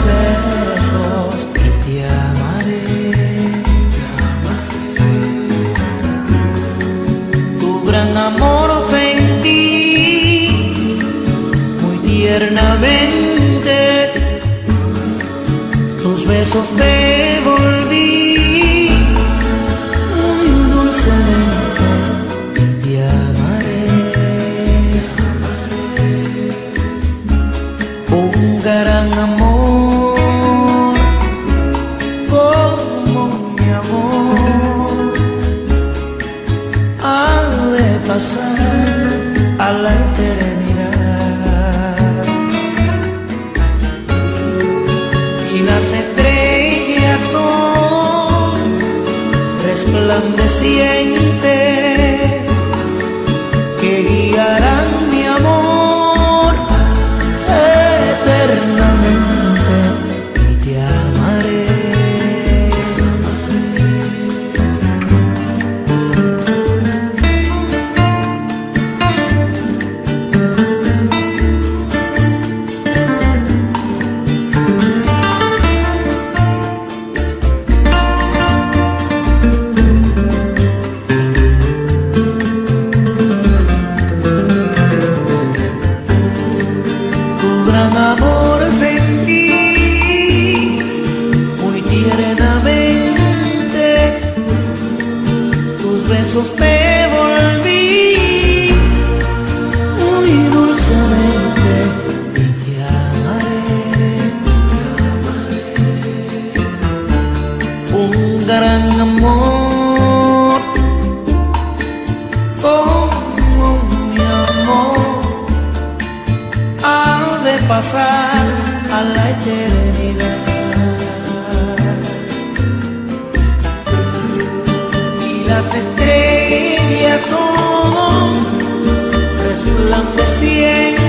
besos y te amaré. Tu gran amor sentí muy tiernamente, tus besos devolví muy dulcemente y te amaré. Un gran amor como mi amor ha de pasar a la eternidad, y las estrellas son resplandecientes que guiarán mi amor eternamente y te amaré. Gran amor sentí muy tiernamente, tus besos devolví muy dulcemente y te amaré. Un gran amor como mi amor ha de pasar a la eternidad, y las estrellas son resplandecientes